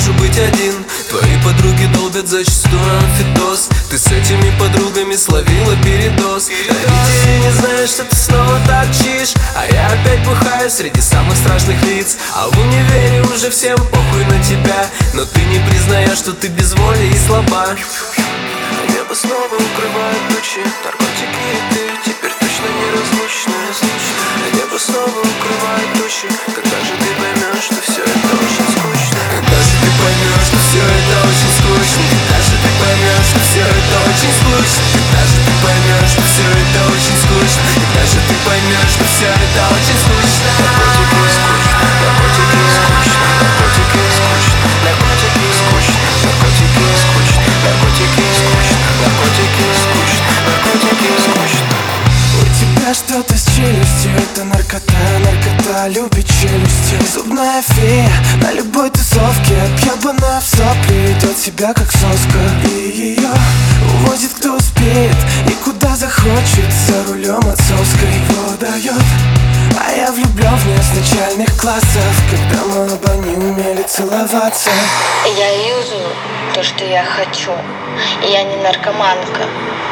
ненавижу быть один. Твои подруги долбят зачастую амфитоз. Ты с этими подругами словила передоз. Родители не знают, что ты снова торчишь, а я опять бухаю среди самых страшных лиц. А в универе уже всем похуй на тебя, но ты не признаешь, что ты без воли и слаба. Небо снова укрывает тучи, наркотики и ты теперь точно неразлучны. Небо снова укрывает тучи. Когда же ты поймешь, что все это очень скучно? Когда же ты поймешь, что все это очень скучно? Когда же ты поймешь, что все это очень скучно? Когда же ты поймешь, что все это очень скучно? Когда же ты поймешь, что все это очень скучно? Наркотики скучно, наркотики скучно, наркотики скучно, наркотики скучно, наркотики скучно, наркотики скучно, наркотики скучно. У тебя что-то с челюстью, это наркота, наркота любит челюстью. Зубная фея на любой тусовке, объебанная в сопли, идет себя как соска. И ее увозит кто успеет и куда захочет, за рулем отцовской его дает. А я влюблен в нее с начальных классов, когда мы оба не умели целоваться. Я юзаю то, что я хочу, и я не наркоманка.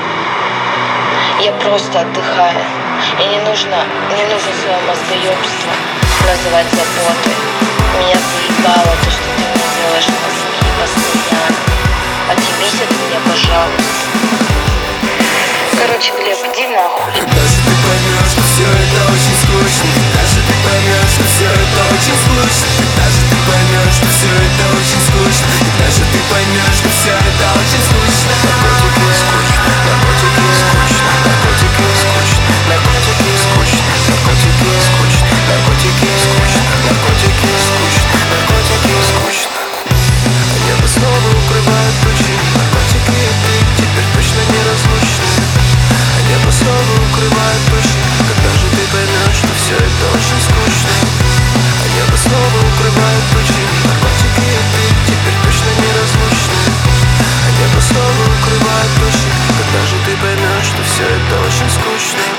Я просто отдыхаю, и не нужно свое мозгоебство называть заботой. Меня заебало то, что ты мне делаешь мозги постоянно. Отъебись от меня, пожалуйста. Короче, Глеб, иди нахуй. Когда же ты поймешь, что все это очень скучно? Когда же ты поймешь, что все это очень скучно? Когда же ты поймешь, что все это очень скучно? Когда же ты поймешь, что все это очень скучно? Наркотики скучно, наркотики скучно, наркотики скучно, наркотики скучно, наркотики скучно, наркотики скучно, наркотики скучно, наркотики скучно. А небо снова укрывает тучи, наркотики и ты теперь точно неразлучны. Небо снова укрывает тучи. Когда же ты поймешь, что все это очень скучно? А небо снова укрывает тучи, наркотики и ты теперь точно неразлучны. А небо снова укрывает тучи. Когда же ты поймешь, что все это очень скучно?